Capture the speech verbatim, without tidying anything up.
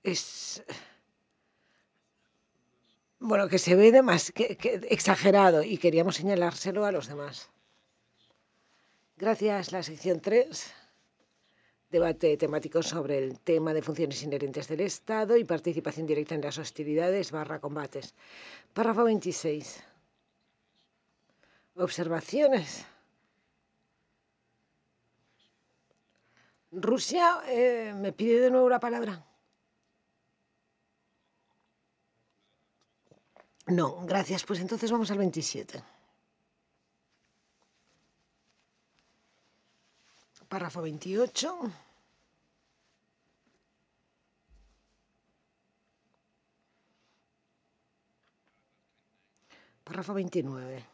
es, bueno, que se ve demás, que, que exagerado y queríamos señalárselo a los demás. Gracias. La sección tres. Debate temático sobre el tema de funciones inherentes del Estado y participación directa en las hostilidades barra combates. Párrafo veintiséis. Observaciones. Rusia eh, me pide de nuevo la palabra. No, gracias. Pues entonces vamos al veintisiete. Párrafo veintiocho. Párrafo veintinueve.